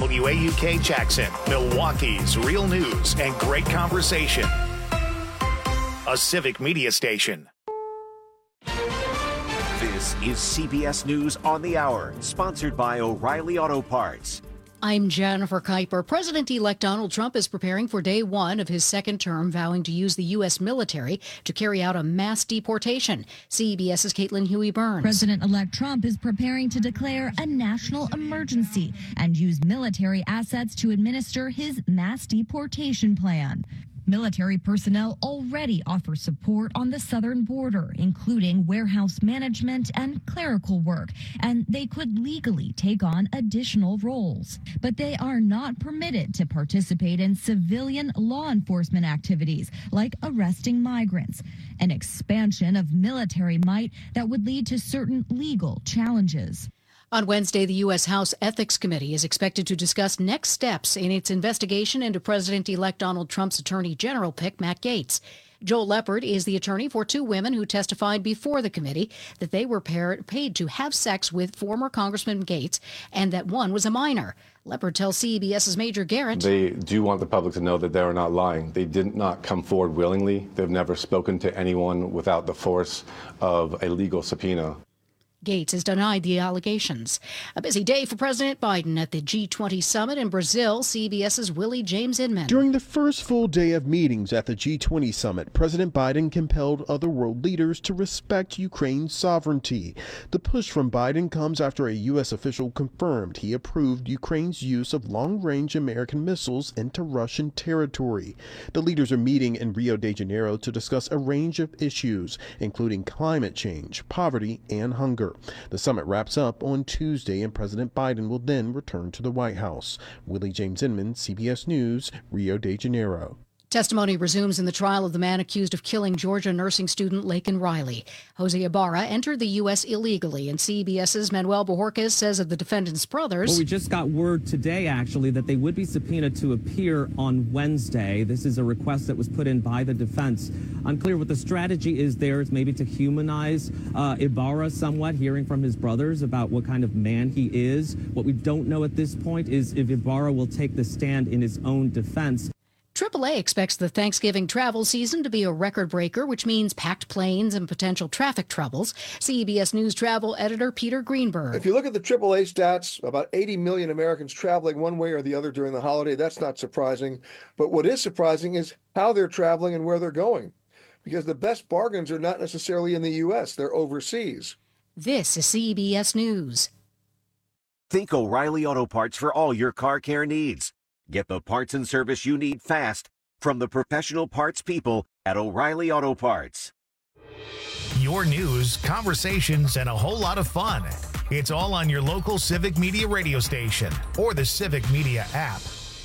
WAUK Jackson, Milwaukee's real news and great conversation. A civic media station. This is CBS News on the Hour, sponsored by O'Reilly Auto Parts. I'm Jennifer Kuiper. President-elect Donald Trump is preparing for day one of his second term, vowing to use the U.S. military to carry out a mass deportation. CBS's Caitlin Huey-Burns. President-elect Trump is preparing to declare a national emergency and use military assets to administer his mass deportation plan. Military personnel already offer support on the southern border, including warehouse management and clerical work, and they could legally take on additional roles. But they are not permitted to participate in civilian law enforcement activities like arresting migrants, an expansion of military might that would lead to certain legal challenges. On Wednesday, the U.S. House Ethics Committee is expected to discuss next steps in its investigation into President-elect Donald Trump's Attorney General pick, Matt Gaetz. Joel Leppard is the attorney for two women who testified before the committee that they were paid to have sex with former Congressman Gaetz and that one was a minor. Leppard tells CBS's Major Garrett. They do want the public to know that they are not lying. They did not come forward willingly. They've never spoken to anyone without the force of a legal subpoena. Gaetz has denied the allegations. A busy day for President Biden at the G20 summit in Brazil. CBS's Willie James Inman. During the first full day of meetings at the G20 summit, President Biden compelled other world leaders to respect Ukraine's sovereignty. The push from Biden comes after a U.S. official confirmed he approved Ukraine's use of long-range American missiles into Russian territory. The leaders are meeting in Rio de Janeiro to discuss a range of issues, including climate change, poverty, and hunger. The summit wraps up on Tuesday, and President Biden will then return to the White House. Willie James Inman, CBS News, Rio de Janeiro. Testimony resumes in the trial of the man accused of killing Georgia nursing student Laken Riley. Jose Ibarra entered the U.S. illegally, and CBS's Manuel Bojorquez says of the defendant's brothers. Well, we just got word today, actually, that they would be subpoenaed to appear on Wednesday. This is a request that was put in by the defense. Unclear what the strategy is there. It's maybe to humanize Ibarra somewhat, hearing from his brothers about what kind of man he is. What we don't know at this point is if Ibarra will take the stand in his own defense. AAA expects the Thanksgiving travel season to be a record breaker, which means packed planes and potential traffic troubles. CBS News travel editor Peter Greenberg. If you look at the AAA stats, about 80 million Americans traveling one way or the other during the holiday. That's not surprising. But what is surprising is how they're traveling and where they're going, because the best bargains are not necessarily in the U.S. They're overseas. This is CBS News. Think O'Reilly Auto Parts for all your car care needs. Get the parts and service you need fast from the professional parts people at O'Reilly Auto Parts. Your news, conversations, and a whole lot of fun. It's all on your local Civic Media radio station or the Civic Media app.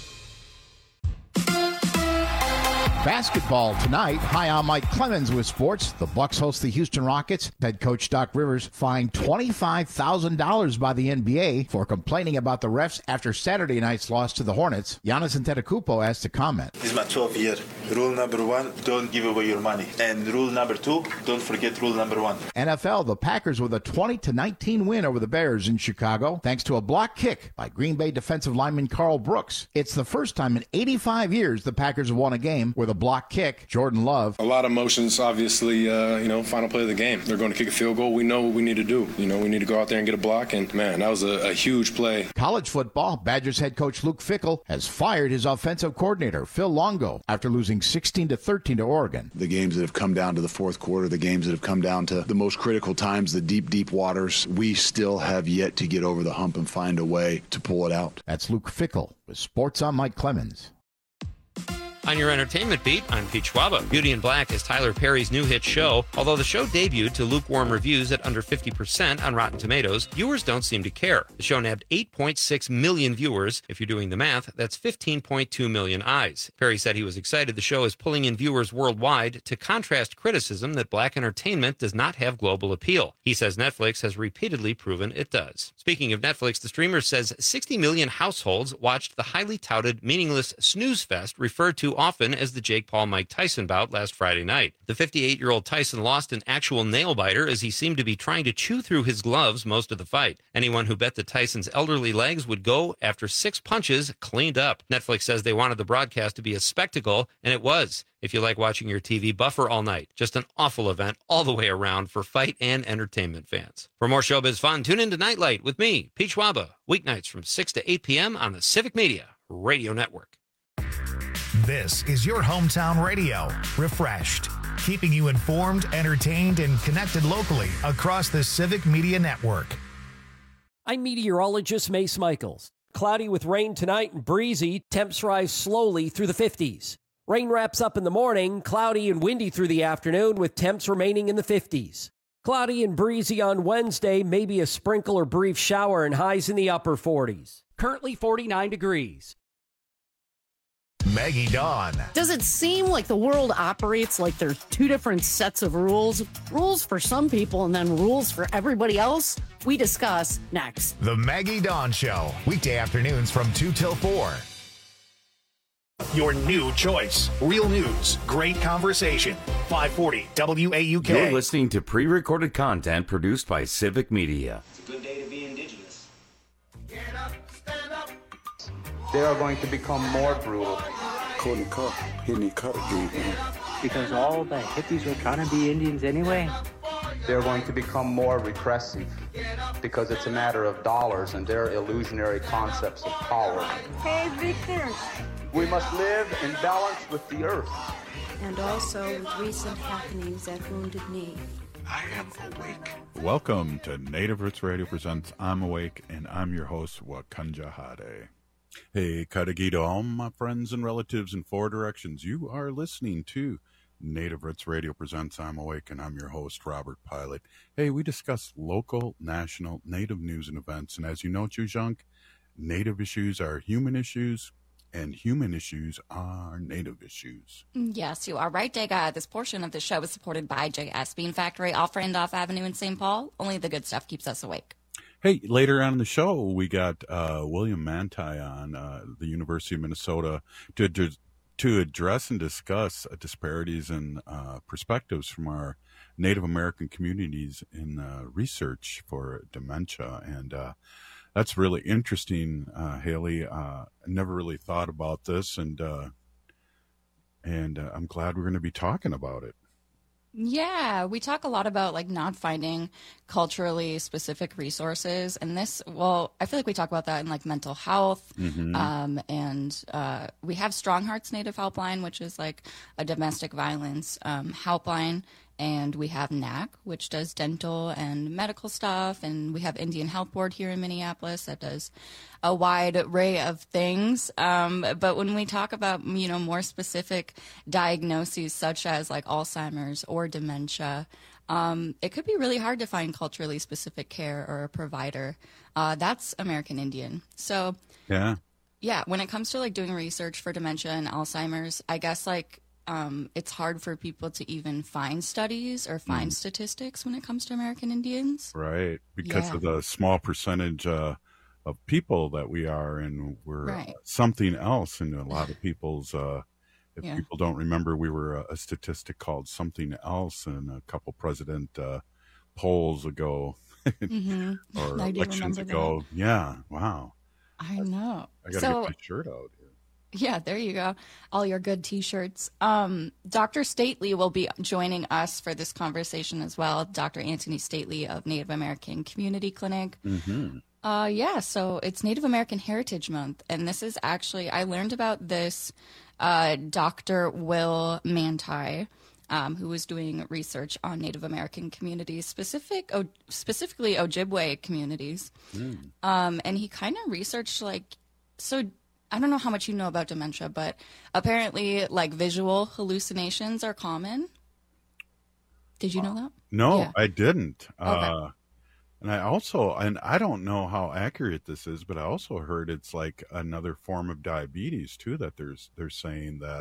Basketball tonight. Hi, I'm Mike Clemens with sports. The Bucks host the Houston Rockets. Head coach Doc Rivers fined $25,000 by the NBA for complaining about the refs after Saturday night's loss to the Hornets. Giannis Antetokounmpo has to comment. This is my 12th year. Rule number 1, don't give away your money. And rule number 2, don't forget rule number 1. NFL, the Packers with a 20-19 win over the Bears in Chicago, thanks to a block kick by Green Bay defensive lineman Carl Brooks. It's the first time in 85 years the Packers have won a game with a block kick. Jordan Love. A lot of emotions, obviously, final play of the game. They're going to kick a field goal. We know what we need to do. We need to go out there and get a block, and, man, that was a huge play. College football, Badgers head coach Luke Fickell has fired his offensive coordinator, Phil Longo, after losing 16-13 to Oregon. The games that have come down to the fourth quarter, the games that have come down to the most critical times, the deep, deep waters, we still have yet to get over the hump and find a way to pull it out. That's Luke Fickell with Sports on Mike Clemens. On your entertainment beat, I'm Pete Schwaba. Beauty in Black is Tyler Perry's new hit show. Although the show debuted to lukewarm reviews at under 50% on Rotten Tomatoes, viewers don't seem to care. The show nabbed 8.6 million viewers. If you're doing the math, that's 15.2 million eyes. Perry said he was excited the show is pulling in viewers worldwide to contrast criticism that black entertainment does not have global appeal. He says Netflix has repeatedly proven it does. Speaking of Netflix, the streamer says 60 million households watched the highly touted, meaningless snooze fest referred to often as the Jake Paul-Mike Tyson bout last Friday night. The 58-year-old Tyson lost an actual nail-biter as he seemed to be trying to chew through his gloves most of the fight. Anyone who bet that Tyson's elderly legs would go after 6 punches cleaned up. Netflix says they wanted the broadcast to be a spectacle, and it was. If you like watching your TV buffer all night, just an awful event all the way around for fight and entertainment fans. For more showbiz fun, tune in to Nightlight with me, Pete Schwaba, weeknights from 6 to 8 p.m. on the Civic Media Radio Network. This is your hometown radio, Refreshed, keeping you informed, entertained, and connected locally across the Civic Media Network. I'm meteorologist Mace Michaels. Cloudy with rain tonight and breezy, temps rise slowly through the 50s. Rain wraps up in the morning, cloudy and windy through the afternoon with temps remaining in the 50s. Cloudy and breezy on Wednesday, maybe a sprinkle or brief shower and highs in the upper 40s. Currently 49 degrees. Maggie Dawn. Does it seem like the world operates like there's two different sets of rules? Rules for some people and then rules for everybody else? We discuss next. The Maggie Dawn Show, weekday afternoons from 2 till 4. Your new choice. Real news, great conversation. 540 WAUK. You're listening to pre-recorded content produced by Civic Media. It's a good day to be indigenous. Get up, stand up. They are going to become more brutal. Couldn't cut. He didn't cut it, because all the hippies were trying to be Indians anyway. They're going to become more repressive because it's a matter of dollars and their illusionary concepts of power. Hey, Victor. We must live in balance with the earth. And also with recent happenings at Wounded Knee. I am awake. Welcome to Native Roots Radio presents I'm Awake, and I'm your host, Wakanja Hade. Hey, Kadagito, all my friends and relatives in 4 directions. You are listening to Native Roots Radio presents I'm Awake, and I'm your host, Robert Pilot. Hey, we discuss local, national, Native news and events. And as you know, Chujunk, Native issues are human issues, and human issues are Native issues. Yes, you are right, Dega. This portion of the show is supported by JS Bean Factory off Randolph Avenue in St. Paul. Only the good stuff keeps us awake. Hey, later on in the show, we got William Manti on the University of Minnesota to address and discuss disparities and perspectives from our Native American communities in research for dementia. And that's really interesting, Haley. I never really thought about this, and I'm glad we're going to be talking about it. Yeah, we talk a lot about like not finding culturally specific resources, and this, well, I feel like we talk about that in like mental health, and we have Strong Hearts Native Helpline, which is like a domestic violence helpline, and we have NAC, which does dental and medical stuff, and we have Indian Health Board here in Minneapolis that does a wide array of things. But when we talk about, you know, more specific diagnoses such as like Alzheimer's or dementia, it could be really hard to find culturally specific care or a provider. That's American Indian. So yeah, when it comes to like doing research for dementia and Alzheimer's, I guess like it's hard for people to even find studies or find statistics when it comes to American Indians. Right, because of the small percentage of people that we are, and we're something else in a lot of people's, if people don't remember, we were a statistic called something else in a couple president polls ago or elections ago. That. Yeah, wow. I know. I got to get my shirt out. Yeah, there you go. All your good T-shirts. Dr. Stately will be joining us for this conversation as well. Dr. Anthony Stately of Native American Community Clinic. So it's Native American Heritage Month. And this is actually, I learned about this Dr. Will Manti, who was doing research on Native American communities, specifically Ojibwe communities. And he kind of researched I don't know how much you know about dementia, but apparently, like, visual hallucinations are common. Did you know that? No, I didn't. Okay. And I don't know how accurate this is, but I also heard it's like another form of diabetes too, that they're saying that,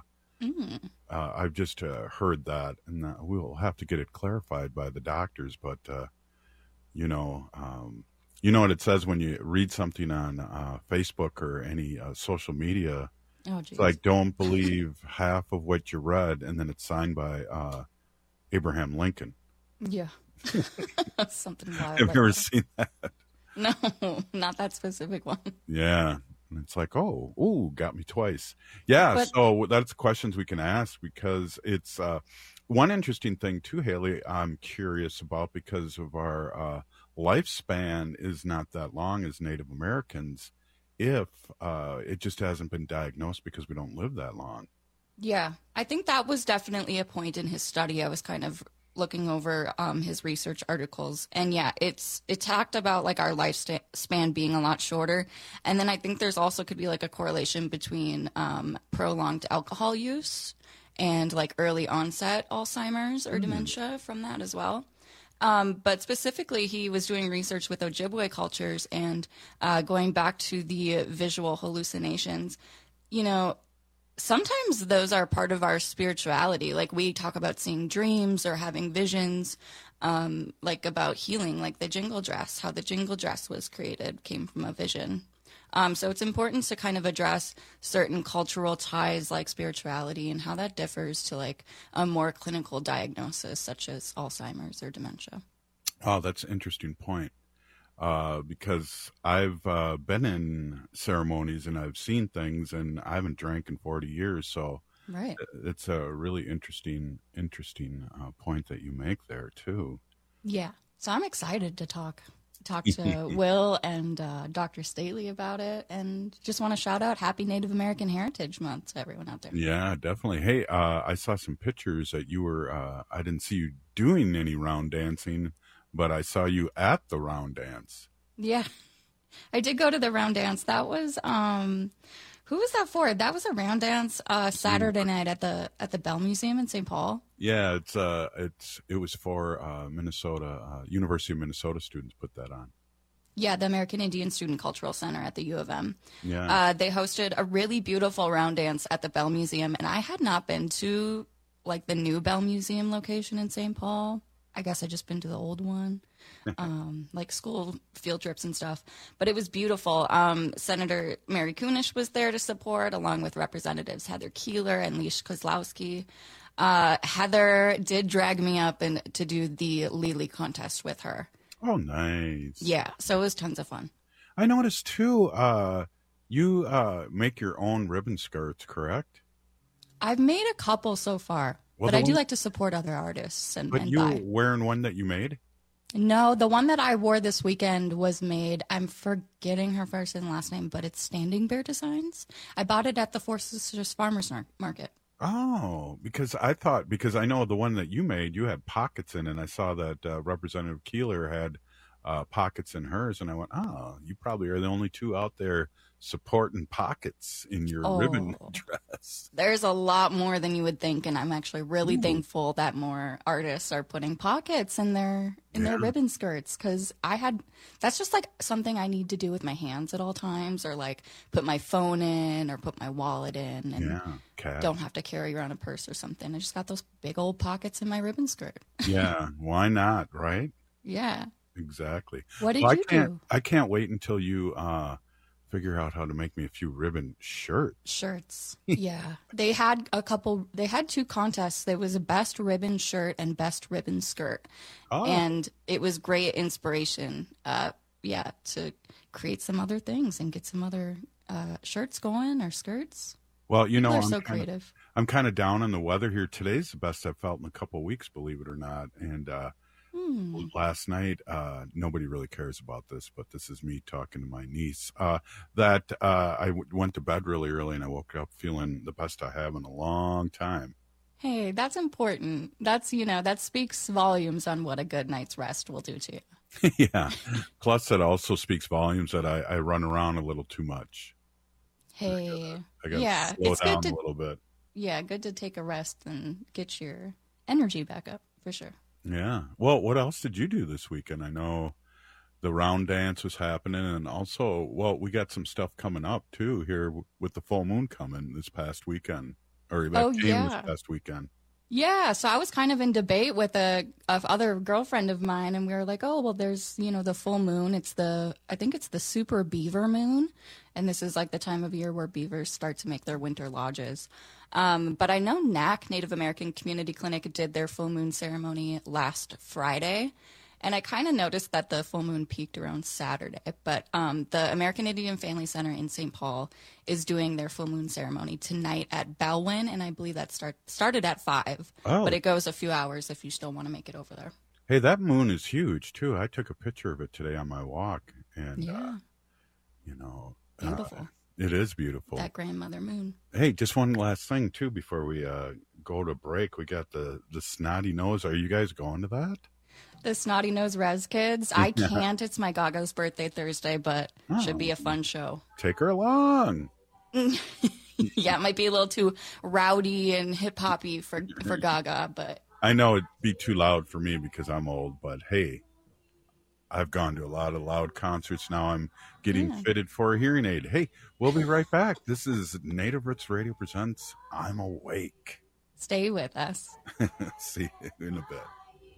I've just heard that, and we'll have to get it clarified by the doctors, but, you know what it says when you read something on Facebook or any social media Oh, it's like, don't believe half of what you read, and then it's signed by Abraham Lincoln. Yeah. Something wild. Have you ever seen that? No, not that specific one. Yeah. And it's like, oh, got me twice. Yeah. So that's questions we can ask, because it's one interesting thing too, Haley, I'm curious about, because of our lifespan is not that long as Native Americans, if it just hasn't been diagnosed because we don't live that long. Yeah. I think that was definitely a point in his study. I was kind of looking over his research articles, and yeah, it talked about like our lifespan being a lot shorter, and then I think there's also could be like a correlation between prolonged alcohol use and like early onset Alzheimer's or dementia from that as well. But specifically, he was doing research with Ojibwe cultures and going back to the visual hallucinations. You know, sometimes those are part of our spirituality. Like we talk about seeing dreams or having visions, like about healing, like the jingle dress, how the jingle dress was created came from a vision. So it's important to kind of address certain cultural ties like spirituality and how that differs to like a more clinical diagnosis such as Alzheimer's or dementia. Oh, that's an interesting point. Because I've been in ceremonies and I've seen things, and I haven't drank in 40 years. So right. It's a really interesting point that you make there too. Yeah. So I'm excited to talk to Will and Dr. Staley about it, and just want to shout out Happy Native American Heritage Month to everyone out there. Yeah, definitely. Hey, I saw some pictures that you were, I didn't see you doing any round dancing, but I saw you at the round dance. Yeah, I did go to the round dance. That was, who was that for? That was a round dance Saturday night at the Bell Museum in St. Paul. Yeah, it was for Minnesota, University of Minnesota students put that on. Yeah, the American Indian Student Cultural Center at the U of M. Yeah. They hosted a really beautiful round dance at the Bell Museum, and I had not been to like the new Bell Museum location in St. Paul. I guess I just been to the old one, like school field trips and stuff. But it was beautiful. Senator Mary Kunesh was there to support, along with Representatives Heather Keeler and Leish Kozlowski. Heather did drag me up to do the Lily contest with her. Oh, nice. Yeah, so it was tons of fun. I noticed, too, you make your own ribbon skirts, correct? I've made a couple so far. Well, but I do like to support other artists and But you buy. wearing one that you made? No, the one that I wore this weekend was made, I'm forgetting her first and last name, but it's Standing Bear Designs. I bought it at the Four Sisters Farmers Market. Oh, because I know the one that you made, you had pockets in it, and I saw that Representative Keeler had pockets in hers, and I went, oh, you probably are the only two out there supporting pockets in your ribbon dress. There's a lot more than you would think, and I'm actually really thankful that more artists are putting pockets in their ribbon skirts, because that's just like something I need to do with my hands at all times, or like put my phone in or put my wallet in, and don't have to carry around a purse or something. I just got those big old pockets in my ribbon skirt. Yeah, why not, right? Yeah. Exactly. What did you do? I can't wait until you figure out how to make me a few ribbon shirts. Yeah. They had two contests. There was a best ribbon shirt and best ribbon skirt. Oh. And it was great inspiration, to create some other things and get some other shirts going or skirts. Well, People are so creative. I'm kind of down on the weather here. Today's the best I've felt in a couple of weeks, believe it or not. And last night, nobody really cares about this, but this is me talking to my niece, that I went to bed really early and I woke up feeling the best I have in a long time. Hey, that's important. That speaks volumes on what a good night's rest will do to you. Yeah. Plus, that also speaks volumes that I run around a little too much. Hey. I gotta slow down a little bit. Yeah, good to take a rest and get your energy back up, for sure. Yeah. Well, what else did you do this weekend? I know the round dance was happening, and also, we got some stuff coming up too here with the full moon coming this past weekend, or that came this past weekend. Yeah, so I was kind of in debate with a other girlfriend of mine, and we were like, oh, well, there's, the full moon. I think it's the super beaver moon, and this is like the time of year where beavers start to make their winter lodges. But I know NAC, Native American Community Clinic, did their full moon ceremony last Friday, and I kind of noticed that the full moon peaked around Saturday. But the American Indian Family Center in St. Paul is doing their full moon ceremony tonight at Bellwyn, and I believe that started at 5. Oh. But it goes a few hours if you still want to make it over there. Hey, that moon is huge, too. I took a picture of it today on my walk, and, beautiful. It is beautiful. That grandmother moon. Hey, just one last thing, too, before we go to break. We got the Snotty Nose. Are you guys going to that? The Snotty Nose Res Kids. I can't. It's my Gaga's birthday Thursday, but should be a fun show. Take her along. Yeah, it might be a little too rowdy and hip-hoppy for Gaga, but... I know it'd be too loud for me because I'm old, but hey, I've gone to a lot of loud concerts. Now I'm getting fitted for a hearing aid. Hey, we'll be right back. This is Native Roots Radio presents I'm Awake. Stay with us. See you in a bit.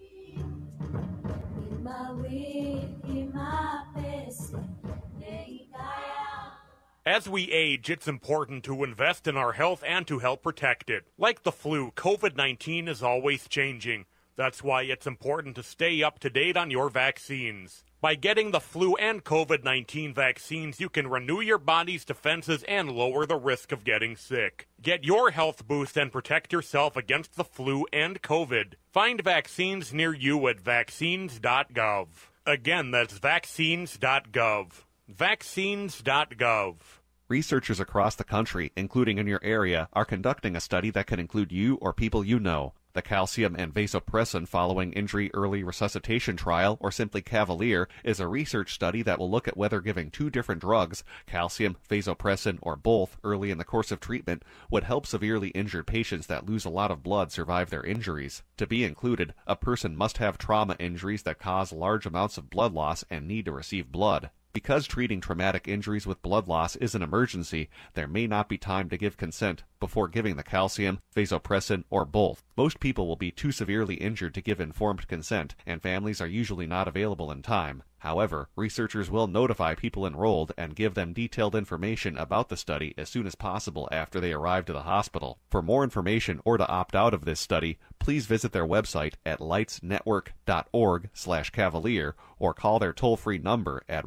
As we age, it's important to invest in our health and to help protect it. Like the flu, COVID-19 is always changing. That's why it's important to stay up to date on your vaccines. By getting the flu and COVID-19 vaccines, you can renew your body's defenses and lower the risk of getting sick. Get your health boost and protect yourself against the flu and COVID. Find vaccines near you at vaccines.gov. Again, that's vaccines.gov. Vaccines.gov. Researchers across the country, including in your area, are conducting a study that can include you or people you know. The calcium and vasopressin following injury early resuscitation trial, or simply Cavalier, is a research study that will look at whether giving 2 different drugs, calcium, vasopressin, or both, early in the course of treatment would help severely injured patients that lose a lot of blood survive their injuries. To be included, a person must have trauma injuries that cause large amounts of blood loss and need to receive blood. Because treating traumatic injuries with blood loss is an emergency, there may not be time to give consent before giving the calcium, vasopressin, or both. Most people will be too severely injured to give informed consent, and families are usually not available in time. However, researchers will notify people enrolled and give them detailed information about the study as soon as possible after they arrive to the hospital. For more information or to opt out of this study, please visit their website at lightsnetwork.org/Cavalier or call their toll-free number at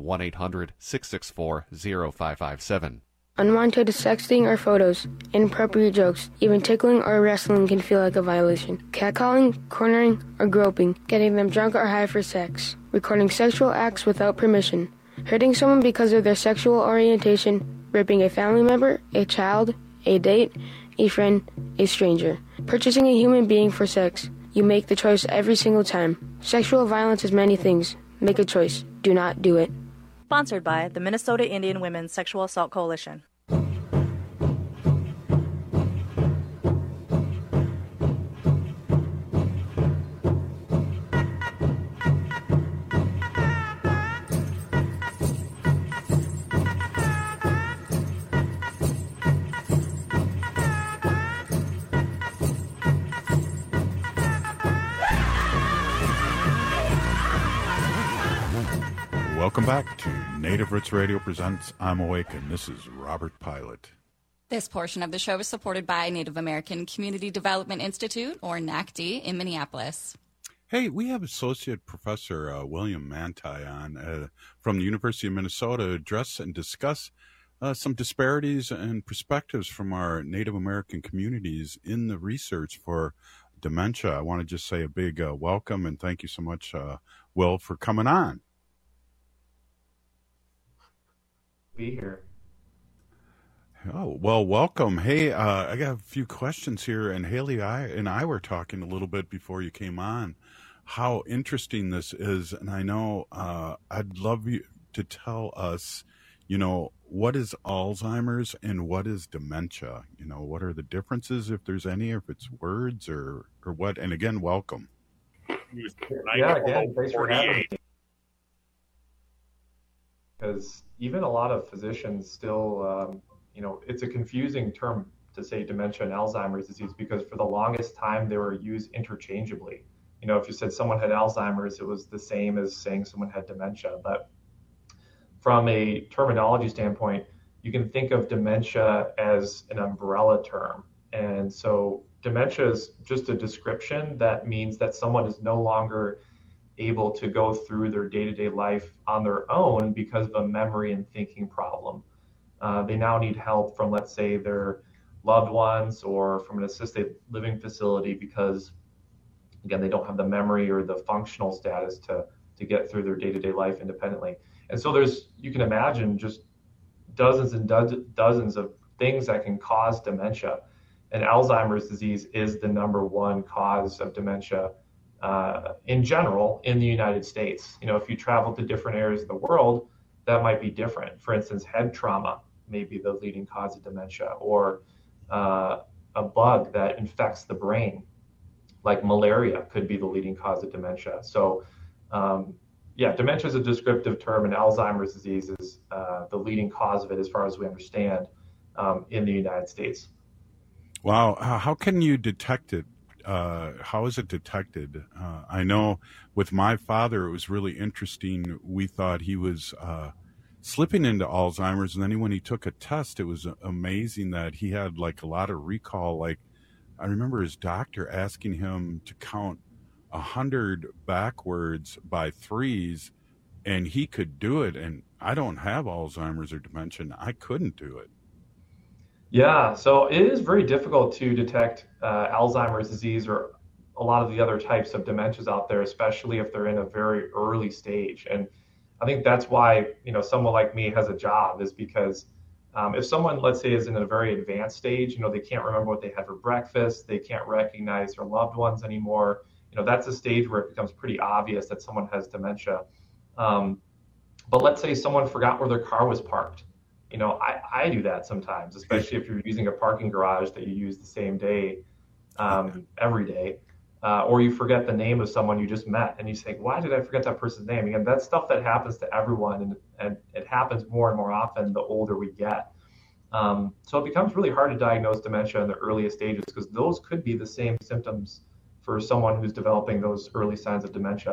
1-800-664-0557. Unwanted sexting or photos, inappropriate jokes, even tickling or wrestling can feel like a violation. Catcalling, cornering, or groping, getting them drunk or high for sex, recording sexual acts without permission, hurting someone because of their sexual orientation, raping a family member, a child, a date, a friend, a stranger, purchasing a human being for sex. You make the choice every single time. Sexual violence is many things. Make a choice. Do not do it. Sponsored by the Minnesota Indian Women's Sexual Assault Coalition. Welcome back to Native Roots Radio presents I'm Awake, and this is Robert Pilot. This portion of the show is supported by Native American Community Development Institute, or NACD, in Minneapolis. Hey, we have Associate Professor William Manti on from the University of Minnesota to address and discuss some disparities and perspectives from our Native American communities in the research for dementia. I want to just say a big welcome and thank you so much, Will, for coming on. Be here. Oh, well, welcome. Hey, I got a few questions here, and Haley and I were talking a little bit before you came on how interesting this is, and I know I'd love you to tell us, what is Alzheimer's and what is dementia? What are the differences, if there's any, or if it's words or what? And again, welcome. Yeah, again, thanks for having me. Because even a lot of physicians still, it's a confusing term to say dementia and Alzheimer's disease, because for the longest time they were used interchangeably. You know, if you said someone had Alzheimer's, it was the same as saying someone had dementia. But from a terminology standpoint, you can think of dementia as an umbrella term. And so dementia is just a description that means that someone is no longer able to go through their day-to-day life on their own because of a memory and thinking problem. They now need help from, let's say, their loved ones or from an assisted living facility because, again, they don't have the memory or the functional status to get through their day-to-day life independently. And so you can imagine just dozens and dozens of things that can cause dementia. And Alzheimer's disease is the number one cause of dementia in general in the United States. You know, if you travel to different areas of the world, that might be different. For instance, head trauma may be the leading cause of dementia, or a bug that infects the brain, like malaria, could be the leading cause of dementia. So, dementia is a descriptive term, and Alzheimer's disease is the leading cause of it as far as we understand in the United States. Wow. How can you detect it? How is it detected? I know with my father, it was really interesting. We thought he was slipping into Alzheimer's, and then when he took a test, it was amazing that he had like a lot of recall. Like, I remember his doctor asking him to count 100 backwards by threes, and he could do it. And I don't have Alzheimer's or dementia. I couldn't do it. Yeah, so it is very difficult to detect Alzheimer's disease or a lot of the other types of dementias out there, especially if they're in a very early stage. And I think that's why, you know, someone like me has a job, is because if someone, let's say, is in a very advanced stage, you know, they can't remember what they had for breakfast, they can't recognize their loved ones anymore, you know, that's a stage where it becomes pretty obvious that someone has dementia. But let's say someone forgot where their car was parked. You know, I do that sometimes, especially if you're using a parking garage that you use the same day every day, or you forget the name of someone you just met and you say, why did I forget that person's name? Again, that's stuff that happens to everyone, and it happens more and more often the older we get. So it becomes really hard to diagnose dementia in the earliest stages, because those could be the same symptoms for someone who's developing those early signs of dementia.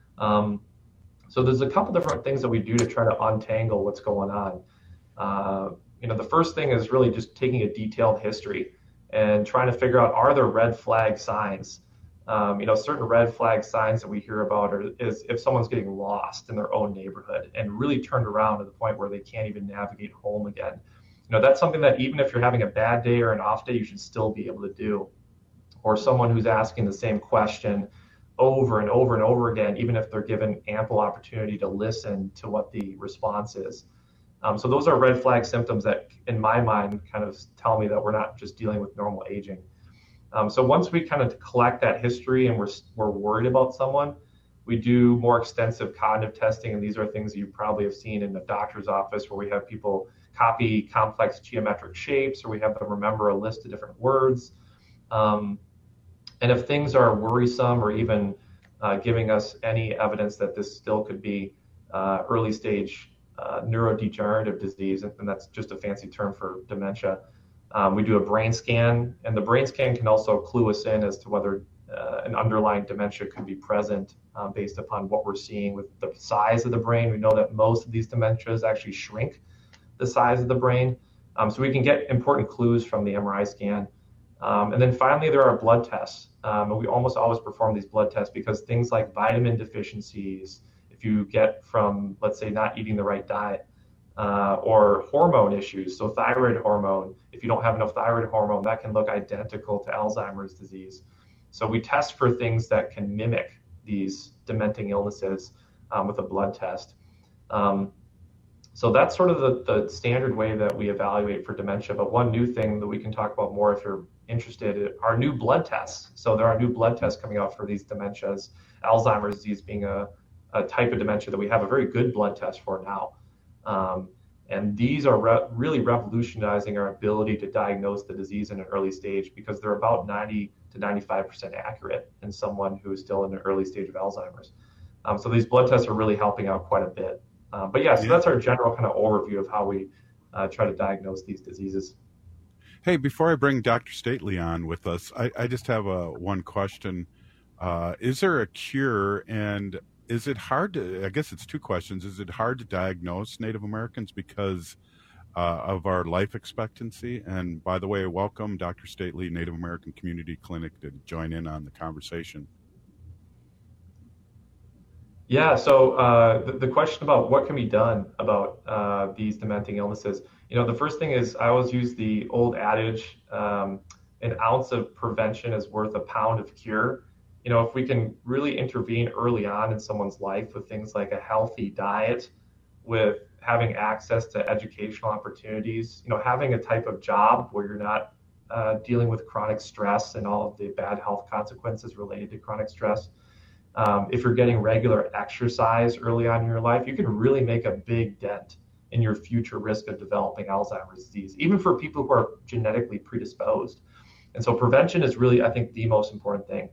So there's a couple different things that we do to try to untangle what's going on. You know, the first thing is really just taking a detailed history and trying to figure out, are there red flag signs? You know, certain red flag signs that we hear about is if someone's getting lost in their own neighborhood and really turned around to the point where they can't even navigate home again. You know, that's something that even if you're having a bad day or an off day, you should still be able to do. Or someone who's asking the same question over and over and over again, even if they're given ample opportunity to listen to what the response is. So those are red flag symptoms that, in my mind, kind of tell me that we're not just dealing with normal aging. So once we kind of collect that history and we're worried about someone, we do more extensive cognitive testing. And these are things you probably have seen in the doctor's office, where we have people copy complex geometric shapes, or we have them remember a list of different words. And if things are worrisome, or even giving us any evidence that this still could be early stage neurodegenerative disease, and that's just a fancy term for dementia, we do a brain scan, and the brain scan can also clue us in as to whether an underlying dementia could be present based upon what we're seeing with the size of the brain. We know that most of these dementias actually shrink the size of the brain, so we can get important clues from the MRI scan. And then finally, there are blood tests. And we almost always perform these blood tests because things like vitamin deficiencies, if you get from, let's say, not eating the right diet, or hormone issues, so thyroid hormone, if you don't have enough thyroid hormone, that can look identical to Alzheimer's disease. So we test for things that can mimic these dementing illnesses with a blood test. So that's sort of the standard way that we evaluate for dementia. But one new thing that we can talk about more if you're interested are new blood tests. So there are new blood tests coming out for these dementias, Alzheimer's disease being a type of dementia that we have a very good blood test for now. And these are really revolutionizing our ability to diagnose the disease in an early stage, because they're about 90 to 95% accurate in someone who is still in an early stage of Alzheimer's. So these blood tests are really helping out quite a bit. So that's our general kind of overview of how we try to diagnose these diseases. Hey, before I bring Dr. Stately on with us, I just have one question. Is there a cure, and is it hard to, I guess it's two questions, is it hard to diagnose Native Americans because of our life expectancy? And by the way, welcome Dr. Stately, Native American Community Clinic, to join in on the conversation. Yeah, so the question about what can be done about these dementing illnesses, the first thing is I always use the old adage, an ounce of prevention is worth a pound of cure. If we can really intervene early on in someone's life with things like a healthy diet, with having access to educational opportunities, having a type of job where you're not dealing with chronic stress and all of the bad health consequences related to chronic stress. If you're getting regular exercise early on in your life, you can really make a big dent in your future risk of developing Alzheimer's disease, even for people who are genetically predisposed. And so prevention is really, I think, the most important thing.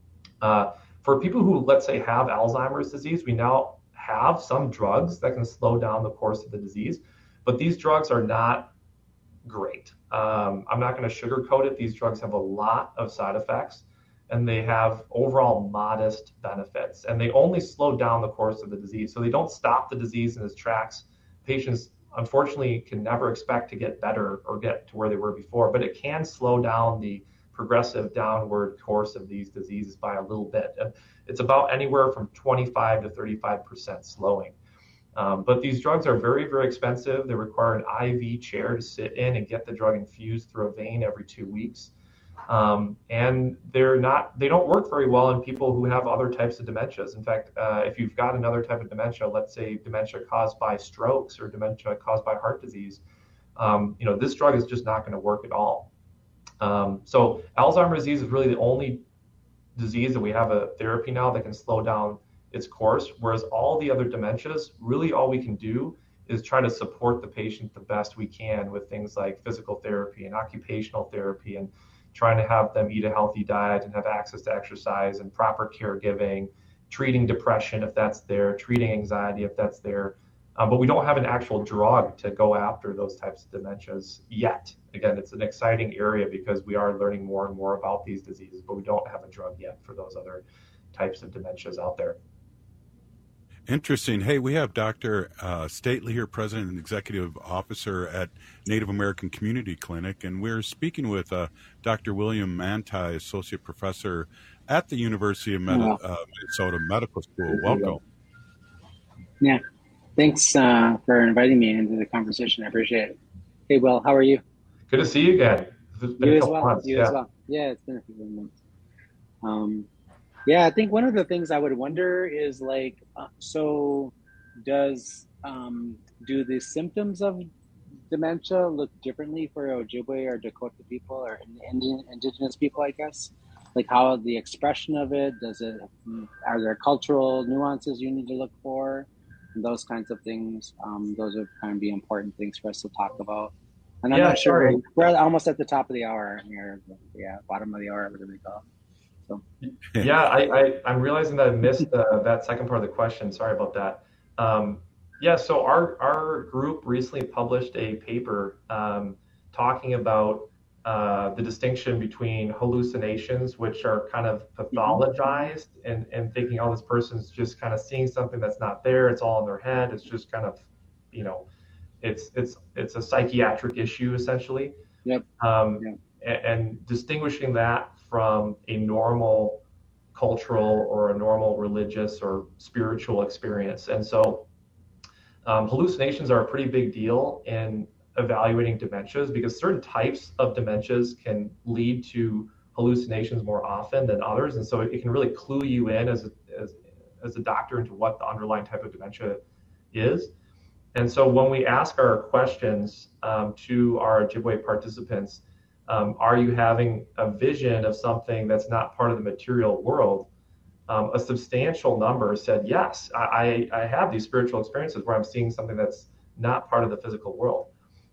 For people who, let's say, have Alzheimer's disease, we now have some drugs that can slow down the course of the disease, but these drugs are not great. I'm not going to sugarcoat it. These drugs have a lot of side effects, and they have overall modest benefits, and they only slow down the course of the disease. So they don't stop the disease in its tracks. Patients, unfortunately, can never expect to get better or get to where they were before, but it can slow down the progressive downward course of these diseases by a little bit. And it's about anywhere from 25 to 35% slowing. But these drugs are very, very expensive. They require an IV chair to sit in and get the drug infused through a vein every 2 weeks. And they don't work very well in people who have other types of dementias. In fact, if you've got another type of dementia, let's say dementia caused by strokes or dementia caused by heart disease, this drug is just not going to work at all. So Alzheimer's disease is really the only disease that we have a therapy now that can slow down its course, whereas all the other dementias, really all we can do is try to support the patient the best we can with things like physical therapy and occupational therapy, and trying to have them eat a healthy diet and have access to exercise and proper caregiving, treating depression if that's there, treating anxiety if that's there. But we don't have an actual drug to go after those types of dementias yet. Again, it's an exciting area because we are learning more and more about these diseases, but we don't have a drug yet for those other types of dementias out there. Interesting. Hey, we have Dr. Stately here, President and Executive Officer at Native American Community Clinic, and we're speaking with Dr. William Manti, Associate Professor at the University of Minnesota Medical School. Welcome. Yeah, thanks for inviting me into the conversation. I appreciate it. Hey, Will, how are you? Good to see you again. You as well. Yeah, it's been a few months. Yeah, I think one of the things I would wonder is so do the symptoms of dementia look differently for Ojibwe or Dakota people or indigenous people, I guess? Like how the expression of it, are there cultural nuances you need to look for? And those kinds of things. Those are kind of the important things for us to talk about. And I'm not sure, we're almost at the top of the hour here. Yeah, bottom of the hour, whatever we call it. So. Yeah, I'm realizing that I missed that second part of the question. Sorry about that. So our group recently published a paper talking about the distinction between hallucinations, which are kind of pathologized and thinking, oh, this person's just kind of seeing something that's not there. It's all in their head. It's just kind of, it's a psychiatric issue essentially. Yep. And distinguishing that from a normal cultural or a normal religious or spiritual experience. And so hallucinations are a pretty big deal in evaluating dementias because certain types of dementias can lead to hallucinations more often than others. And so it can really clue you in as a doctor into what the underlying type of dementia is. And so when we ask our questions to our Ojibwe participants, are you having a vision of something that's not part of the material world? A substantial number said, yes, I have these spiritual experiences where I'm seeing something that's not part of the physical world.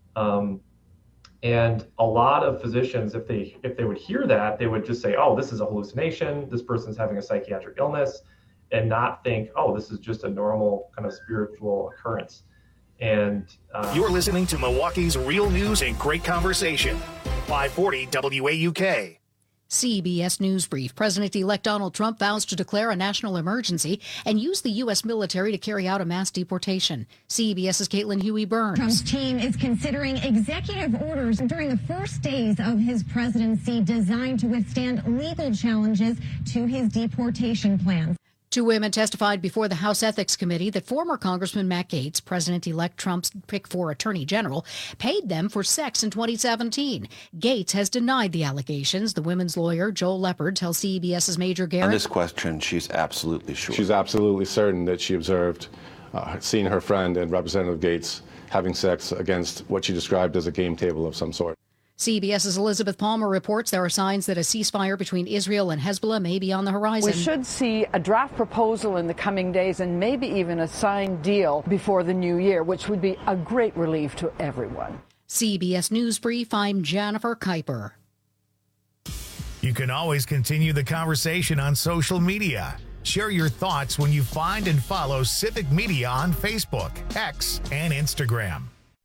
And a lot of physicians, if they would hear that, they would just say, oh, this is a hallucination. This person's having a psychiatric illness, and not think, oh, this is just a normal kind of spiritual occurrence. And you're listening to Milwaukee's Real News and Great Conversation. 540 WAUK. CBS News Brief. President-elect Donald Trump vows to declare a national emergency and use the U.S. military to carry out a mass deportation. CBS's Caitlin Huey-Burns. Trump's team is considering executive orders during the first days of his presidency designed to withstand legal challenges to his deportation plans. Two women testified before the House Ethics Committee that former Congressman Matt Gaetz, President-elect Trump's pick for Attorney General, paid them for sex in 2017. Gaetz has denied the allegations. The women's lawyer, Joel Leopard, tells CBS's Major Garrett. On this question, she's absolutely sure. She's absolutely certain that she observed seeing her friend and Representative Gaetz having sex against what she described as a game table of some sort. CBS's Elizabeth Palmer reports there are signs that a ceasefire between Israel and Hezbollah may be on the horizon. We should see a draft proposal in the coming days and maybe even a signed deal before the new year, which would be a great relief to everyone. CBS News Brief, I'm Jennifer Kuiper. You can always continue the conversation on social media. Share your thoughts when you find and follow Civic Media on Facebook, X, and Instagram.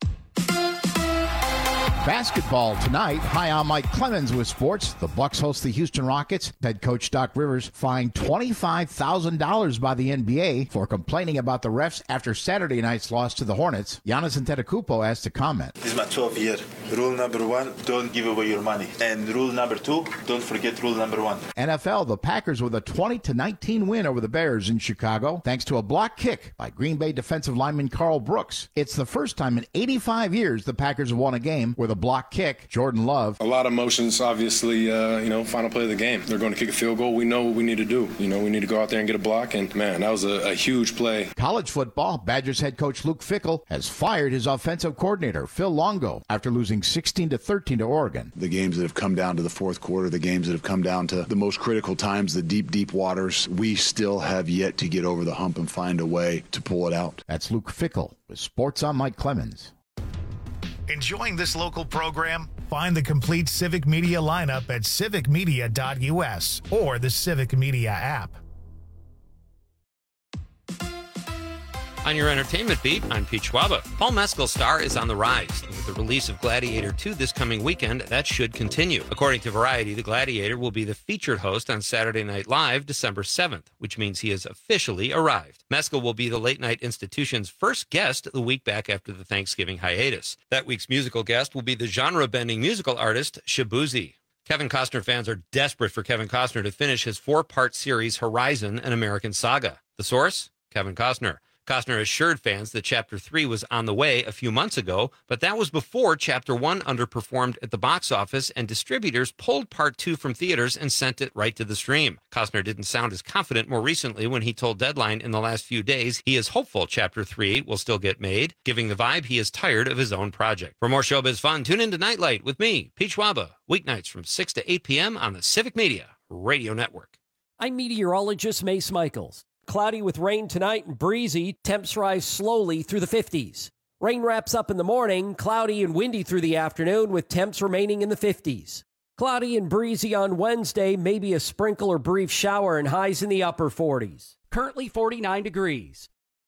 Basketball tonight. Hi, I'm Mike Clemens with sports. The Bucks host the Houston Rockets. Head coach Doc Rivers fined $25,000 by the NBA for complaining about the refs after Saturday night's loss to the Hornets. Giannis Antetokounmpo has to comment. This is my 12th year. Rule number 1, don't give away your money. And rule number 2, don't forget rule number 1. NFL, the Packers with a 20-19 win over the Bears in Chicago, thanks to a block kick by Green Bay defensive lineman Carl Brooks. It's the first time in 85 years the Packers have won a game with a block kick. Jordan Love. A lot of emotions, obviously, final play of the game. They're going to kick a field goal. We know what we need to do. We need to go out there and get a block. And, man, that was a huge play. College football, Badgers head coach Luke Fickell has fired his offensive coordinator, Phil Longo, after losing 16-13 to Oregon. The games that have come down to the fourth quarter, the games that have come down to the most critical times, the deep, deep waters, we still have yet to get over the hump and find a way to pull it out. That's Luke Fickell with Sports on Mike Clemens. Enjoying this local program? Find the complete Civic Media lineup at civicmedia.us or the Civic Media app. On your entertainment beat, I'm Pete Schwaba. Paul Mescal's star is on the rise. With the release of Gladiator 2 this coming weekend, that should continue. According to Variety, the Gladiator will be the featured host on Saturday Night Live December 7th, which means he has officially arrived. Mescal will be the Late Night Institution's first guest the week back after the Thanksgiving hiatus. That week's musical guest will be the genre-bending musical artist Shabuzi. Kevin Costner fans are desperate for Kevin Costner to finish his 4-part series Horizon, an American Saga. The source? Kevin Costner. Costner assured fans that Chapter 3 was on the way a few months ago, but that was before Chapter 1 underperformed at the box office and distributors pulled Part 2 from theaters and sent it right to the stream. Costner didn't sound as confident more recently when he told Deadline in the last few days he is hopeful Chapter 3 will still get made, giving the vibe he is tired of his own project. For more showbiz fun, tune in to Nightlight with me, Pete Schwaba, weeknights from 6 to 8 p.m. on the Civic Media Radio Network. I'm meteorologist Mace Michaels. Cloudy with rain tonight and breezy. Temps rise slowly through the 50s. Rain wraps up in the morning, cloudy and windy through the afternoon with temps remaining in the 50s. Cloudy and breezy on Wednesday, maybe a sprinkle or brief shower and highs in the upper 40s. Currently 49 degrees.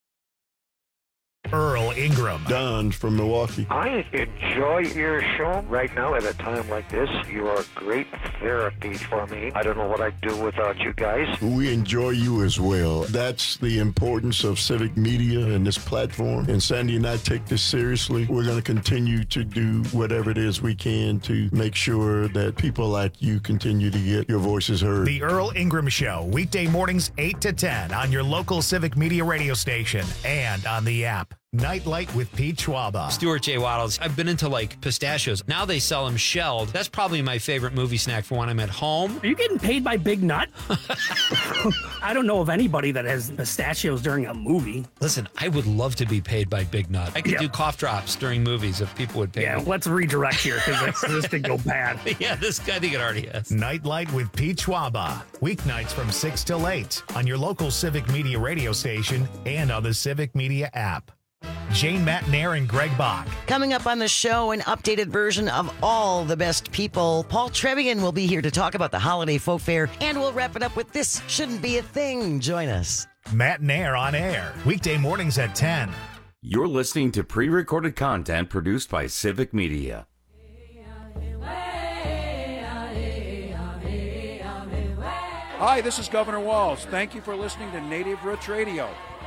Earl Ingram. Don from Milwaukee. I enjoy your show right now at a time like this. You are great therapy for me. I don't know what I'd do without you guys. We enjoy you as well. That's the importance of Civic Media and this platform. And Sandy and I take this seriously. We're going to continue to do whatever it is we can to make sure that people like you continue to get your voices heard. The Earl Ingram Show, weekday mornings 8 to 10 on your local Civic Media radio station and on the app. Nightlight with Pete Schwaba. Stuart J. Waddles. I've been into pistachios. Now they sell them shelled. That's probably my favorite movie snack for when I'm at home. Are you getting paid by Big Nut? I don't know of anybody that has pistachios during a movie. Listen, I would love to be paid by Big Nut. I could do cough drops during movies if people would pay me. Let's redirect here because this could go bad. Yeah, I think it already has. Nightlight with Pete Schwaba. Weeknights from 6 till 8 on your local Civic Media radio station and on the Civic Media app. Jane Matnair and Greg Bach. Coming up on the show, an updated version of All the Best People. Paul Trevigan will be here to talk about the holiday folk fair, and we'll wrap it up with This Shouldn't Be a Thing. Join us. Matnair on air, weekday mornings at 10. You're listening to pre-recorded content produced by Civic Media. Hi, this is Governor Walz. Thank you for listening to Native Roots Radio.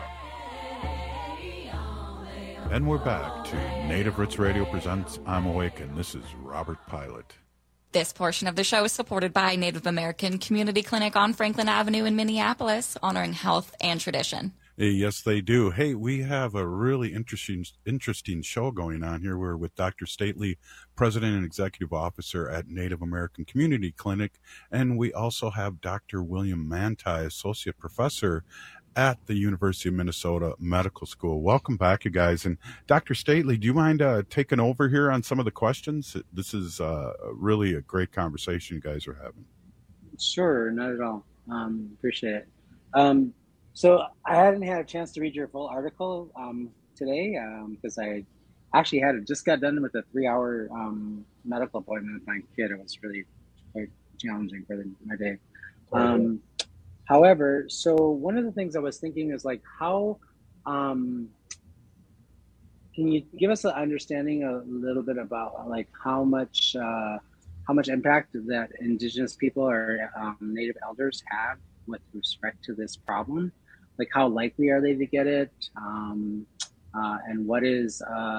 And we're back to Native Roots Radio presents I'm Awake, and this is Robert Pilot. This portion of the show is supported by Native American Community Clinic on Franklin Avenue in Minneapolis, honoring health and tradition. Yes, they do. Hey, we have a really interesting show going on here. We're with Dr. Stately, President and Executive Officer at Native American Community Clinic, and we also have Dr. William Manti, Associate Professor at the University of Minnesota Medical School. Welcome back, you guys. And Dr. Stately, do you mind taking over here on some of the questions? This is really a great conversation you guys are having. Sure, not at all. Appreciate it. So I hadn't had a chance to read your full article today because I actually just got done with a 3-hour medical appointment with my kid. It was really quite challenging for my day. However, so one of the things I was thinking is like how can you give us an understanding a little bit about like how much impact that Indigenous people or Native elders have with respect to this problem? Like how likely are they to get it? And what is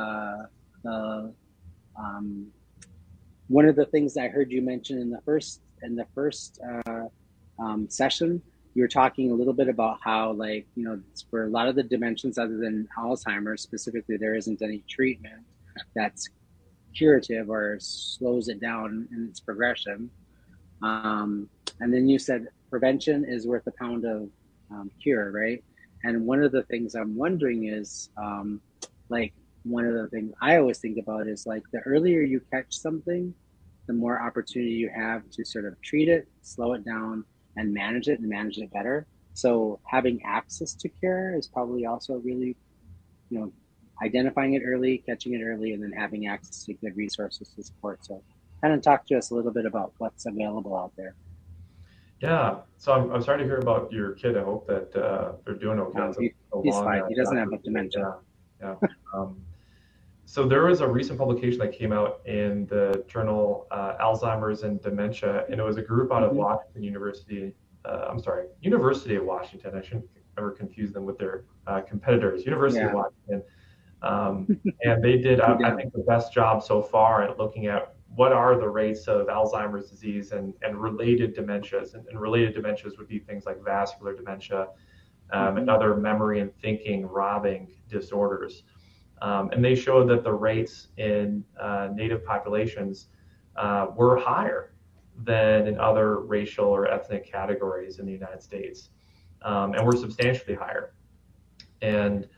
one of the things I heard you mention in the first session, you were talking a little bit about how, like, you know, for a lot of the dimensions other than Alzheimer's specifically, there isn't any treatment that's curative or slows it down in its progression. And then you said prevention is worth a pound of cure, right? And one of the things I'm wondering is, like, one of the things I always think about is like the earlier you catch something, the more opportunity you have to sort of treat it, slow it down, and manage it better. So having access to care is probably also really, you know, identifying it early, catching it early, and then having access to good resources to support. So kind of talk to us a little bit about what's available out there. Yeah, so I'm sorry to hear about your kid. I hope that they're doing okay. No, he's fine. He doesn't have dementia. Yeah. So there was a recent publication that came out in the journal Alzheimer's and Dementia, and it was a group out of Washington University. University of Washington. I shouldn't ever confuse them with their competitors. University of Washington. And they did, I think, the best job so far at looking at what are the rates of Alzheimer's disease and related dementias. And related dementias would be things like vascular dementia and other memory and thinking robbing disorders. And they showed that the rates in Native populations were higher than in other racial or ethnic categories in the United States, and were substantially higher. And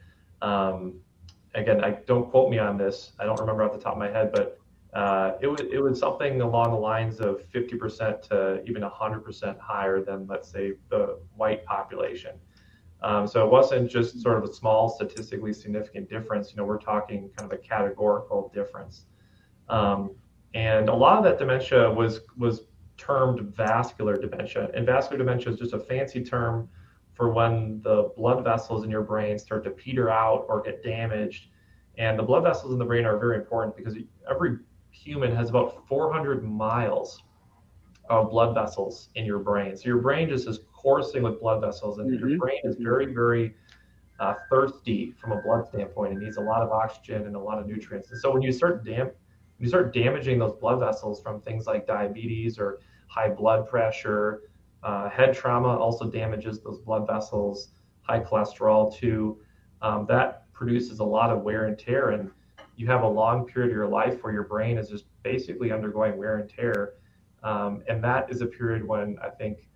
again, don't quote me on this. I don't remember off the top of my head, but it was something along the lines of 50% to even 100% higher than, let's say, the white population. So it wasn't just sort of a small statistically significant difference. You know, we're talking kind of a categorical difference. And a lot of that dementia was termed vascular dementia. And vascular dementia is just a fancy term for when the blood vessels in your brain start to peter out or get damaged. And the blood vessels in the brain are very important because every human has about 400 miles of blood vessels in your brain. So your brain just is coursing with blood vessels, and your brain is very, very thirsty from a blood standpoint. It needs a lot of oxygen and a lot of nutrients. And so when you start damaging those blood vessels from things like diabetes or high blood pressure, head trauma also damages those blood vessels, high cholesterol too. That produces a lot of wear and tear, and you have a long period of your life where your brain is just basically undergoing wear and tear. And that is a period when I think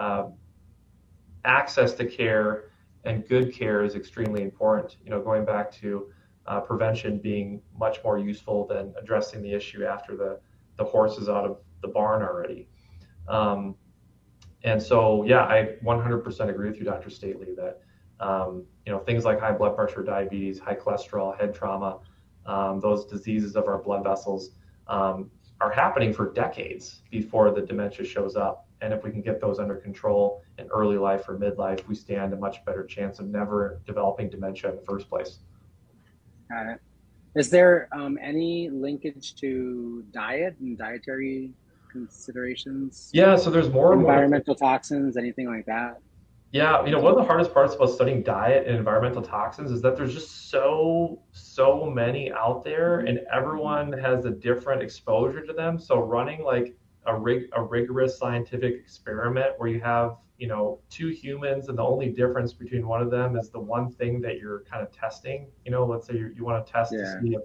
access to care and good care is extremely important. You know, going back to prevention being much more useful than addressing the issue after the horse is out of the barn already. And so, yeah, I 100% agree with you, Dr. Stately, that you know, things like high blood pressure, diabetes, high cholesterol, head trauma, those diseases of our blood vessels are happening for decades before the dementia shows up. And if we can get those under control in early life or midlife, we stand a much better chance of never developing dementia in the first place. Got it. Is there any linkage to diet and dietary considerations? Yeah, so there's more and more environmental toxins, anything like that. Yeah, one of the hardest parts about studying diet and environmental toxins is that there's just so many out there, and everyone has a different exposure to them. So running like a rigorous scientific experiment where you have, 2 humans, and the only difference between one of them is the one thing that you're kind of testing. Let's say you want to test to see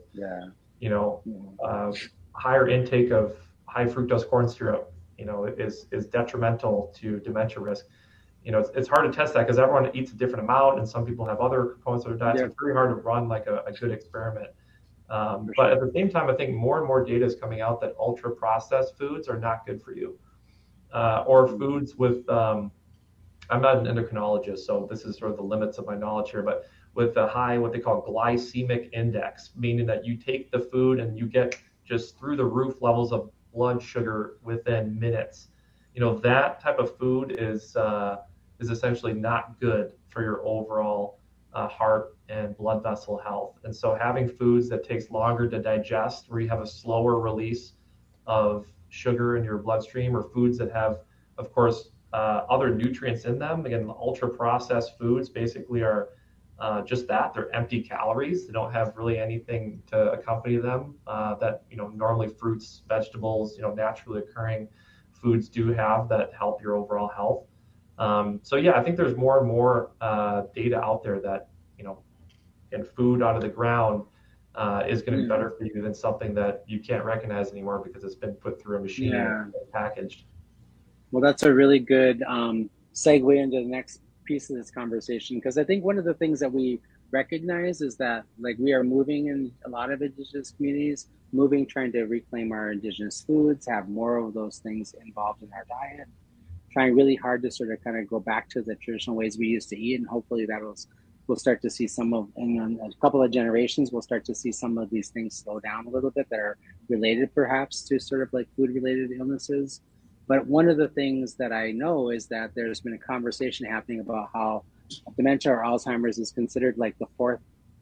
if, higher intake of high fructose corn syrup, is detrimental to dementia risk. It's hard to test that because everyone eats a different amount, and some people have other components of their diet. So it's very hard to run like a good experiment. But at the same time, I think more and more data is coming out that ultra processed foods are not good for you, or foods with. I'm not an endocrinologist, so this is sort of the limits of my knowledge here. But with a high, what they call glycemic index, meaning that you take the food and you get just through the roof levels of blood sugar within minutes. That type of food is essentially not good for your overall heart and blood vessel health. And so having foods that takes longer to digest, where you have a slower release of sugar in your bloodstream, or foods that have, of course, other nutrients in them. Again, the ultra processed foods basically are just that. They're empty calories. They don't have really anything to accompany them that, normally fruits, vegetables, naturally occurring foods do have that help your overall health. So yeah, I think there's more and more data out there that, and food out of the ground is going to be better for you than something that you can't recognize anymore because it's been put through a machine and packaged. Well, that's a really good segue into the next piece of this conversation, because I think one of the things that we recognize is that, like, we are moving in a lot of Indigenous communities, trying to reclaim our Indigenous foods, have more of those things involved in our diet, trying really hard to sort of kind of go back to the traditional ways we used to eat, and hopefully we'll start to see in a couple of generations, we'll start to see some of these things slow down a little bit that are related perhaps to sort of like food-related illnesses. But one of the things that I know is that there's been a conversation happening about how dementia or Alzheimer's is considered like the fourth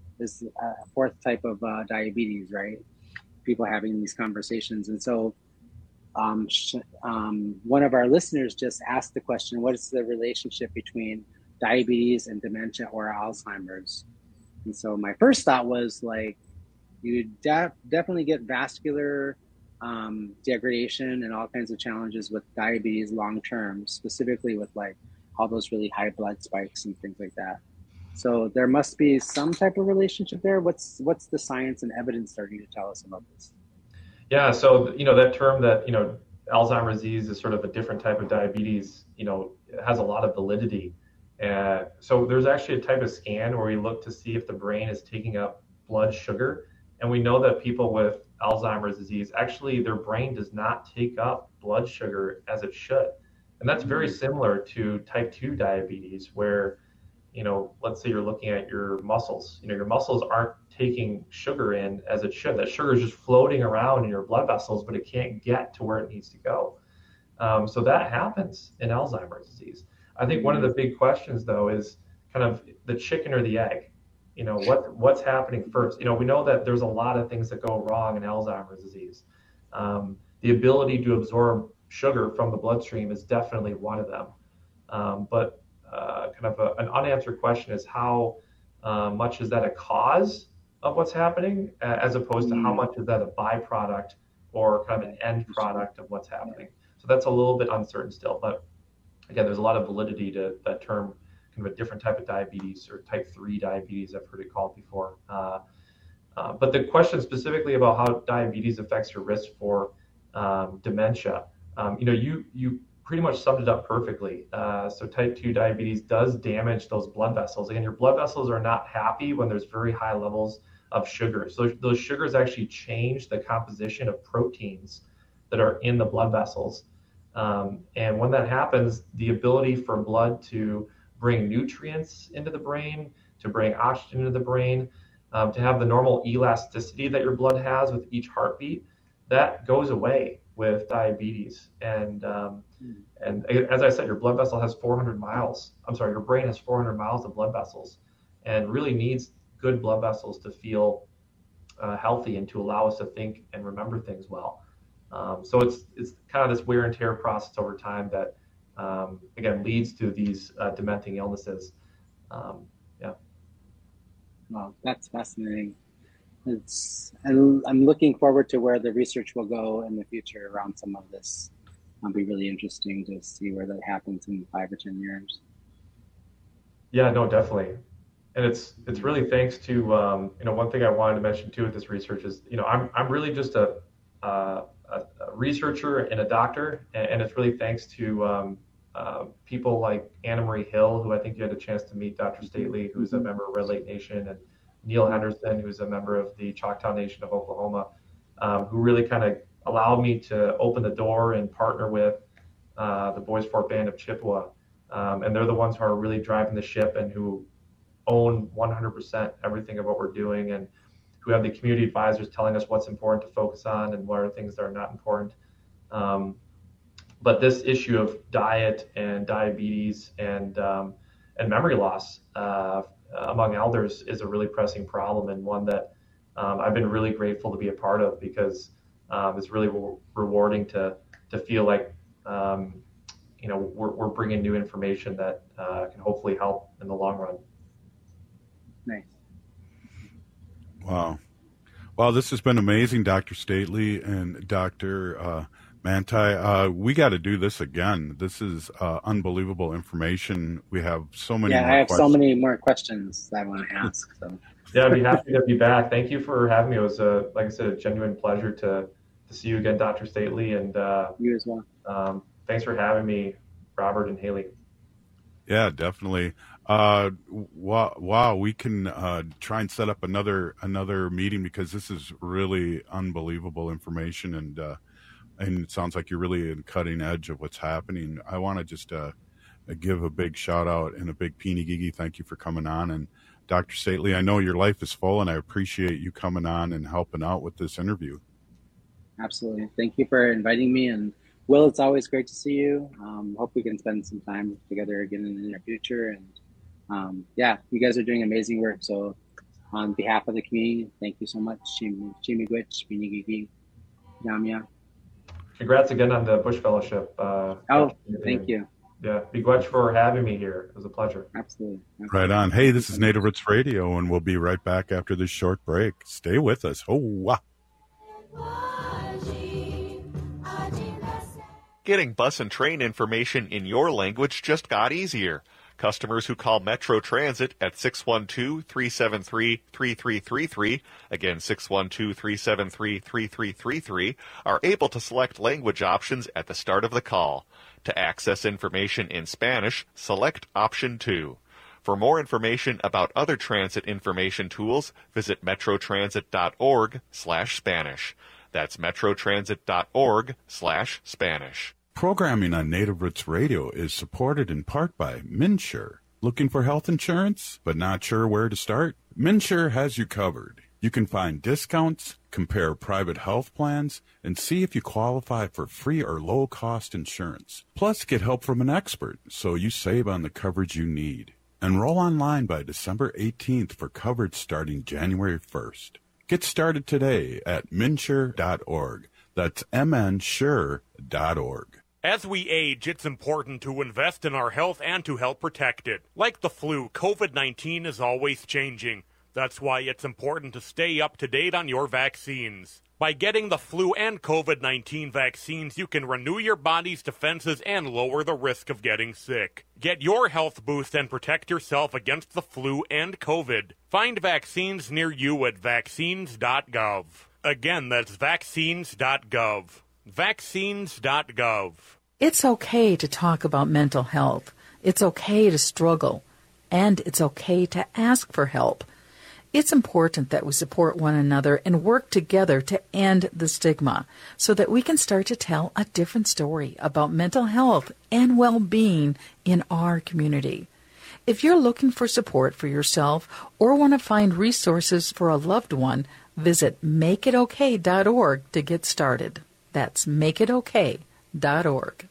type of diabetes, right? People having these conversations. And so one of our listeners just asked the question, what is the relationship between diabetes and dementia or Alzheimer's? And so my first thought was like, you definitely get vascular degradation and all kinds of challenges with diabetes long term, specifically with like all those really high blood spikes and things like that. So there must be some type of relationship there. What's the science and evidence starting to tell us about this? Yeah, so that term that Alzheimer's disease is sort of a different type of diabetes, it has a lot of validity. So there's actually a type of scan where we look to see if the brain is taking up blood sugar, and we know that people with Alzheimer's disease, actually their brain does not take up blood sugar as it should. And that's very similar to type 2 diabetes, where, let's say you're looking at your muscles, your muscles aren't taking sugar in as it should. That sugar is just floating around in your blood vessels, but it can't get to where it needs to go. So that happens in Alzheimer's disease. I think one of the big questions, though, is kind of the chicken or the egg. What's happening first? We know that there's a lot of things that go wrong in Alzheimer's disease. The ability to absorb sugar from the bloodstream is definitely one of them. But kind of an unanswered question is how much is that a cause of what's happening, as opposed to how much is that a byproduct or kind of an end product of what's happening. So that's a little bit uncertain still. But again, there's a lot of validity to that term, kind of a different type of diabetes, or type 3 diabetes, I've heard it called before. But the question specifically about how diabetes affects your risk for dementia, you pretty much summed it up perfectly. So type 2 diabetes does damage those blood vessels. Again, your blood vessels are not happy when there's very high levels of sugar. So those sugars actually change the composition of proteins that are in the blood vessels. And when that happens, the ability for blood to bring nutrients into the brain, to bring oxygen into the brain, to have the normal elasticity that your blood has with each heartbeat, that goes away with diabetes. And as I said, your blood vessel has 400 miles. Your brain has 400 miles of blood vessels, and really needs good blood vessels to feel healthy and to allow us to think and remember things well. So it's kind kind of this wear and tear process over time that, again, leads to these dementing illnesses. Well, that's fascinating. I'm looking forward to where the research will go in the future around some of this. It'll be really interesting to see where that happens in 5 or 10 years. Yeah, no, definitely. And it's really thanks to, one thing I wanted to mention too with this research is, I'm really just a researcher and a doctor, and it's really thanks to people like Anna Marie Hill, who I think you had a chance to meet, Dr. Stately, who's a member of Red Lake Nation, and Neil Henderson, who's a member of the Choctaw Nation of Oklahoma, who really kind of allowed me to open the door and partner with the Boys Fort Band of Chippewa. And they're the ones who are really driving the ship and who own 100% everything of what we're doing, and who have the community advisors telling us what's important to focus on and what are things that are not important. But this issue of diet and diabetes and memory loss among elders is a really pressing problem, and one that I've been really grateful to be a part of, because it's really rewarding to feel like we're bringing new information that can hopefully help in the long run. Nice. Wow, this has been amazing, Dr. Stately and Dr. Manti. We got to do this again. This is unbelievable information. We have so many. Yeah, I have so many more questions that I want to ask. So. Yeah, I'd be happy to be back. Thank you for having me. It was, like I said, a genuine pleasure to see you again, Dr. Stately, and you as well. Thanks for having me, Robert and Haley. Yeah, definitely. Wow, we can try and set up another meeting, because this is really unbelievable information, and it sounds like you're really in cutting edge of what's happening. I want to just give a big shout out and a big peeny-gigi thank you for coming on. And Dr. Stately, I know your life is full, and I appreciate you coming on and helping out with this interview. Absolutely. Thank you for inviting me. And Will, it's always great to see you. Hope we can spend some time together again in the near future. And you guys are doing amazing work. So on behalf of the community, thank you so much. Chimigwich, Binigigi, Yamya. Congrats again on the Bush Fellowship. Thank you. Yeah, Miigwech for having me here. It was a pleasure. Absolutely. Right on. Hey, this is Native Roots Radio, and we'll be right back after this short break. Stay with us. Oh, wow. Getting bus and train information in your language just got easier. Customers who call Metro Transit at 612-373-3333, again 612-373-3333, are able to select language options at the start of the call. To access information in Spanish, select option 2. For more information about other transit information tools, visit metrotransit.org/Spanish. That's metrotransit.org/Spanish. Programming on Native Roots Radio is supported in part by MNsure. Looking for health insurance, but not sure where to start? MNsure has you covered. You can find discounts, compare private health plans, and see if you qualify for free or low-cost insurance. Plus, get help from an expert so you save on the coverage you need. Enroll online by December 18th for coverage starting January 1st. Get started today at MNsure.org. That's MNsure.org. As we age, it's important to invest in our health and to help protect it. Like the flu, COVID-19 is always changing. That's why it's important to stay up to date on your vaccines. By getting the flu and COVID-19 vaccines, you can renew your body's defenses and lower the risk of getting sick. Get your health boost and protect yourself against the flu and COVID. Find vaccines near you at vaccines.gov. Again, that's vaccines.gov. Vaccines.gov. It's okay to talk about mental health. It's okay to struggle. And it's okay to ask for help. It's important that we support one another and work together to end the stigma so that we can start to tell a different story about mental health and well-being in our community. If you're looking for support for yourself or want to find resources for a loved one, visit makeitokay.org to get started. That's makeitokay.org.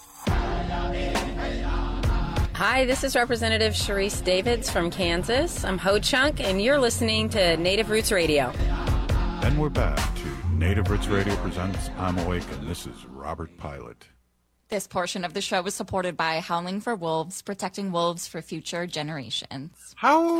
Hi, this is Representative Sharice Davids from Kansas. I'm Ho Chunk, and you're listening to Native Roots Radio. And we're back to Native Roots Radio presents I'm Awake, and this is Robert Pilot. This portion of the show is supported by Howling for Wolves, protecting wolves for future generations.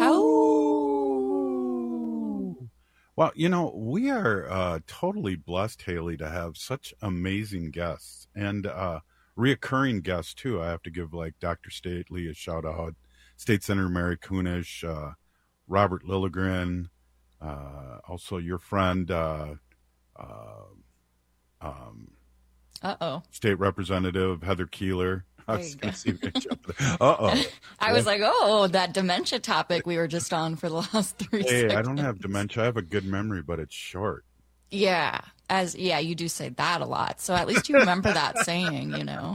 Well, you know, we are totally blessed, Haley, to have such amazing guests and reoccurring guests, too. I have to give, like, Dr. Stately a shout-out, State Senator Mary Kunish, Robert Lilligren, also your friend, State Representative Heather Keeler. I was like, that dementia topic we were just on for the last 3 seconds. I don't have dementia. I have a good memory, but it's short. Yeah. You do say that a lot. So at least you remember that saying, you know.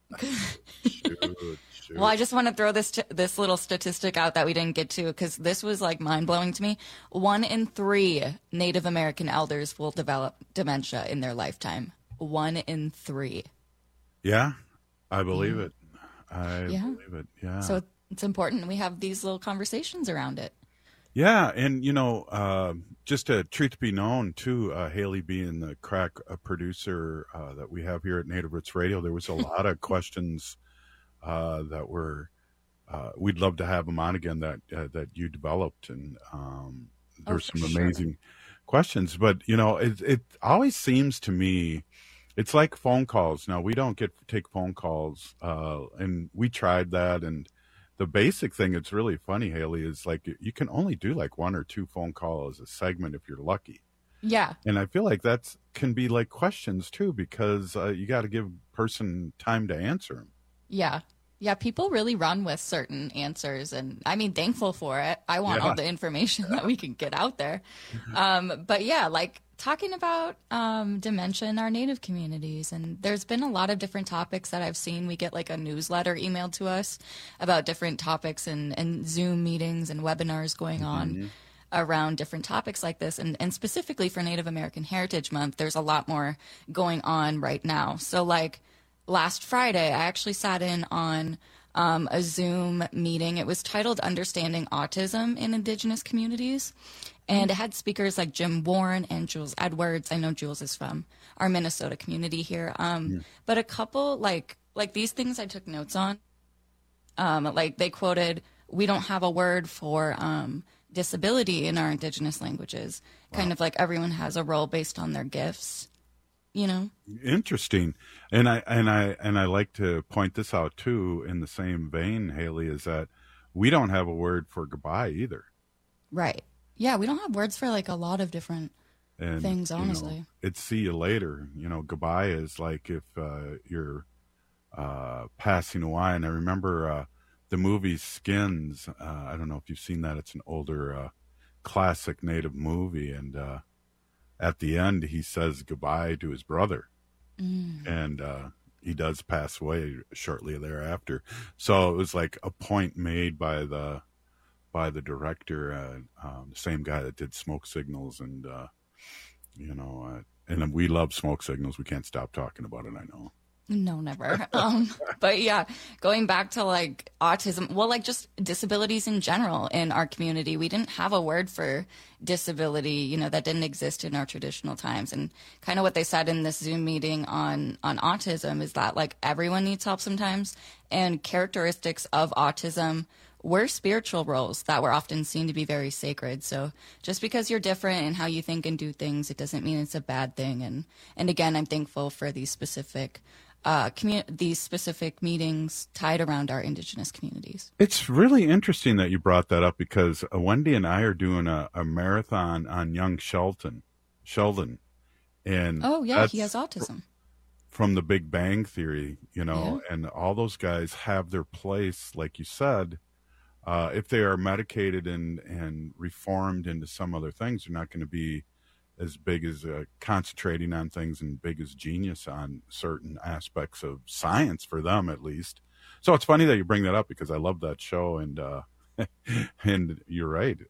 Shoot. Well, I just want to throw this little statistic out that we didn't get to, because this was like mind-blowing to me. 1 in 3 Native American elders will develop dementia in their lifetime. 1 in 3. Yeah, I believe it. I believe it. Yeah. So it's important we have these little conversations around it. Yeah, and you know, just a truth be known too, Haley being the crack producer that we have here at Native Roots Radio, there was a lot of questions that were we'd love to have them on again that you developed, and there's some amazing questions. But you know, it always seems to me it's like phone calls. Now we don't get to take phone calls, and we tried that, and the basic thing that's really funny, Haley, is like you can only do like 1 or 2 phone calls a segment if you're lucky. Yeah. And I feel like that can be like questions too, because you got to give person time to answer them. Yeah. Yeah, people really run with certain answers, and I mean, thankful for it. I want all the information that we can get out there. But yeah, like talking about dementia in our Native communities, and there's been a lot of different topics that I've seen. We get like a newsletter emailed to us about different topics and Zoom meetings and webinars going on around different topics like this. And specifically for Native American Heritage Month, there's a lot more going on right now. So like, last Friday, I actually sat in on a Zoom meeting. It was titled Understanding Autism in Indigenous Communities. And it had speakers like Jim Warren and Jules Edwards. I know Jules is from our Minnesota community here. But a couple, like these things I took notes on. Like they quoted, "We don't have a word for disability in our Indigenous languages." Wow. Kind of like everyone has a role based on their gifts. You know, interesting, and I like to point this out too. In the same vein, Haley, is that we don't have a word for goodbye either. Right? Yeah, we don't have words for like a lot of different things. Honestly, you know, it's see you later. You know, goodbye is like if you're passing away. And I remember the movie Skins. I don't know if you've seen that. It's an older classic Native movie, and at the end, he says goodbye to his brother, and he does pass away shortly thereafter. So it was like a point made by the director, the same guy that did Smoke Signals, and you know, and we love Smoke Signals. We can't stop talking about it. I know. No, never. But yeah, going back to like autism, well, like just disabilities in general in our community, we didn't have a word for disability, you know, that didn't exist in our traditional times. And kind of what they said in this Zoom meeting on autism is that like everyone needs help sometimes, and characteristics of autism were spiritual roles that were often seen to be very sacred. So just because you're different in how you think and do things, it doesn't mean it's a bad thing. And again, I'm thankful for these specific meetings tied around our Indigenous communities. It's really interesting that you brought that up, because Wendy and I are doing a marathon on young Sheldon. And oh yeah, he has autism. From the Big Bang Theory, you know, and all those guys have their place, like you said. If they are medicated and reformed into some other things, they're not going to be as big as concentrating on things and big as genius on certain aspects of science, for them at least. So it's funny that you bring that up, because I love that show, and and you're right.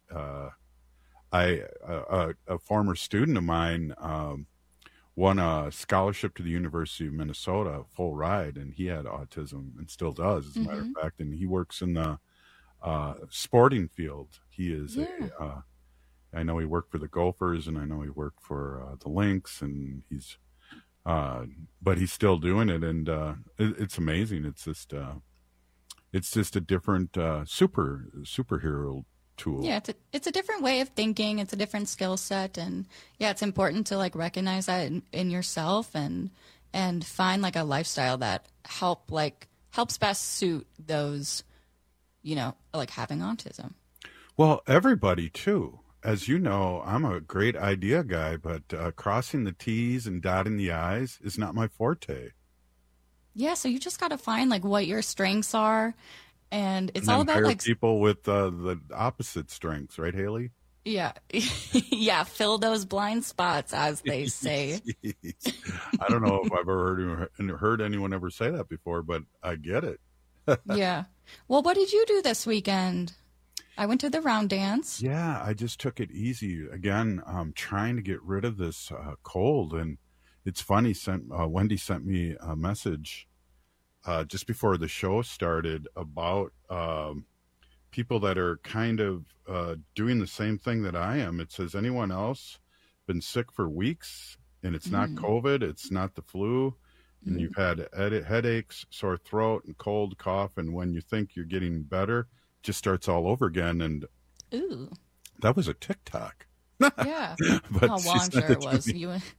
A former student of mine won a scholarship to the University of Minnesota, full ride, and he had autism and still does, as a matter of fact, and he works in the sporting field. He is I know he worked for the Gophers, and I know he worked for the Lynx, and but he's still doing it, and it's amazing. It's just a different superhero tool. Yeah, it's a different way of thinking. It's a different skill set, and yeah, it's important to like recognize that in yourself and find like a lifestyle that helps best suit those, like having autism. Well, everybody too. As you know, I'm a great idea guy, but crossing the T's and dotting the I's is not my forte. Yeah, so you just got to find like what your strengths are, and it's all about hire like people with the opposite strengths, right, Haley? Yeah, yeah, fill those blind spots, as they say. I don't know if I've ever heard anyone ever say that before, but I get it. Yeah. Well, what did you do this weekend? I went to the round dance. Yeah, I just took it easy. Again, trying to get rid of this cold. And it's funny, Wendy sent me a message just before the show started about people that are kind of doing the same thing that I am. It says, anyone else been sick for weeks, and it's not COVID, it's not the flu, and you've had headaches, sore throat, and cold, cough, and when you think you're getting better, just starts all over again. And ooh, that was a TikTok. Yeah. But well, I'm sure it was.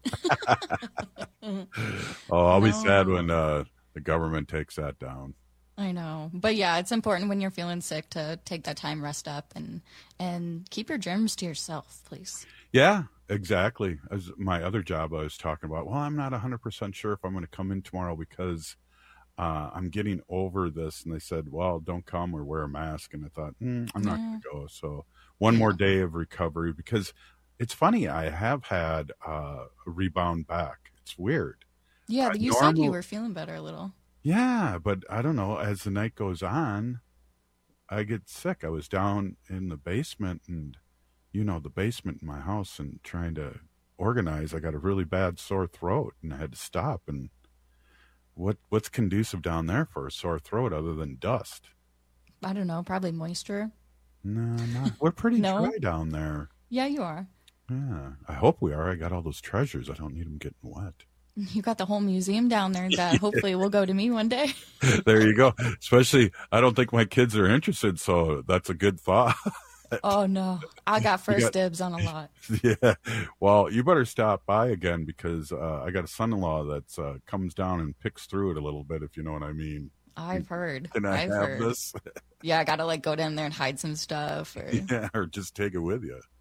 I'll be sad when the government takes that down. I know. But yeah, it's important when you're feeling sick to take that time, rest up, and keep your germs to yourself, please. Yeah, exactly. As my other job I was talking about, well, I'm not 100% sure if I'm going to come in tomorrow because I'm getting over this. And they said, well, don't come or wear a mask. And I thought, I'm not going to go. So one more day of recovery, because it's funny. I have had a rebound back. It's weird. Yeah, you said you were feeling better a little. Yeah, but I don't know. As the night goes on, I get sick. I was down in the basement, and the basement in my house, and trying to organize. I got a really bad sore throat, and I had to stop. And what's conducive down there for a sore throat other than dust? I don't know. Probably moisture. No, we're pretty dry down there. Yeah, you are. Yeah, I hope we are. I got all those treasures. I don't need them getting wet. You got the whole museum down there that hopefully will go to me one day. There you go. Especially, I don't think my kids are interested, so that's a good thought. Oh, no. I got first dibs on a lot. Yeah. Well, you better stop by again, because I got a son-in-law that comes down and picks through it a little bit, if you know what I mean. I've heard. Can I have this? Yeah, I got to go down there and hide some stuff. Or just take it with you.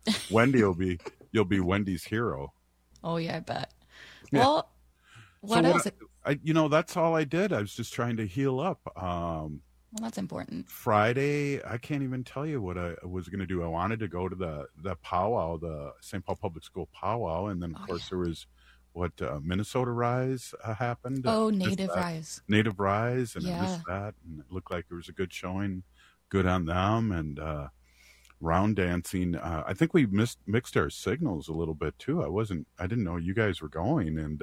You'll be Wendy's hero. Oh, yeah, I bet. Yeah. Well, what else? That's all I did. I was just trying to heal up. Well, that's important. Friday, I can't even tell you what I was going to do. I wanted to go to the powwow, the St. Paul Public School powwow, and then of course there was Minnesota Rise happened. Native Rise. Native Rise, and I missed that, and it looked like it was a good showing. Good on them. And round dancing. I think we mixed our signals a little bit too. I didn't know you guys were going, and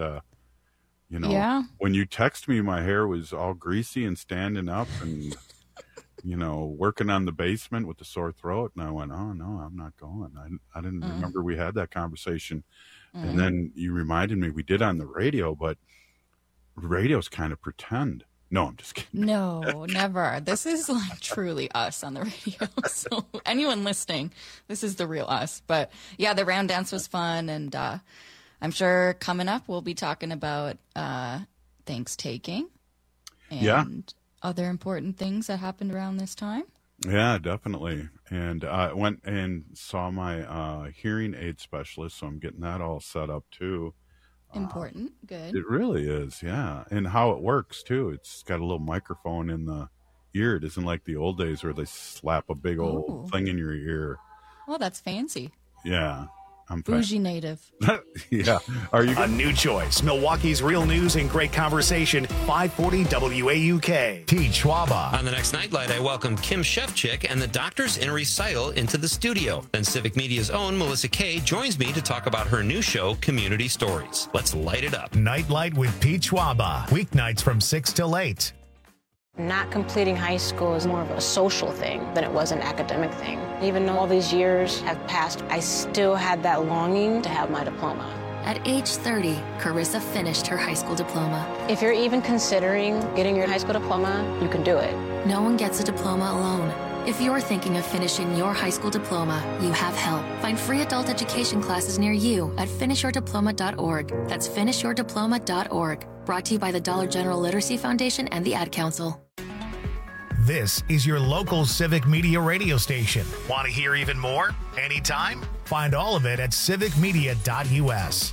when you text me, my hair was all greasy and standing up, and working on the basement with the sore throat, and I went, oh no, I'm not going. I didn't remember we had that conversation. And then you reminded me we did on the radio, but radio's kind of pretend. No, I'm just kidding. No, never. This is like truly us on the radio. So anyone listening, this is the real us. But yeah, the round dance was fun, and I'm sure coming up we'll be talking about Thanksgiving and other important things that happened around this time. Yeah, definitely. And I went and saw my hearing aid specialist, so I'm getting that all set up too. Important. Good. It really is, yeah. And how it works too. It's got a little microphone in the ear. It isn't like the old days where they slap a big old thing in your ear. Well, that's fancy. Yeah. I'm bougie native. Yeah. Are you a new choice? Milwaukee's real news and great conversation. 540 WAUK. Pete Schwaba. On the next Nightlight, I welcome Kim Shefchick and the Doctors in Recital into the studio. Then Civic Media's own Melissa Kay joins me to talk about her new show, Community Stories. Let's light it up. Nightlight with Pete Schwaba. Weeknights from 6 till 8. Not completing high school is more of a social thing than it was an academic thing. Even though all these years have passed, I still had that longing to have my diploma. At age 30, Carissa finished her high school diploma. If you're even considering getting your high school diploma, you can do it. No one gets a diploma alone. If you're thinking of finishing your high school diploma, you have help. Find free adult education classes near you at finishyourdiploma.org. That's finishyourdiploma.org. Brought to you by the Dollar General Literacy Foundation and the Ad Council. This is your local Civic Media radio station. Want to hear even more? Anytime? Find all of it at civicmedia.us.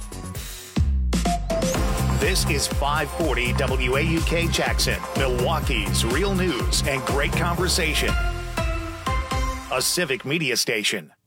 This is 540 WAUK Jackson, Milwaukee's real news and great conversation. A Civic Media station.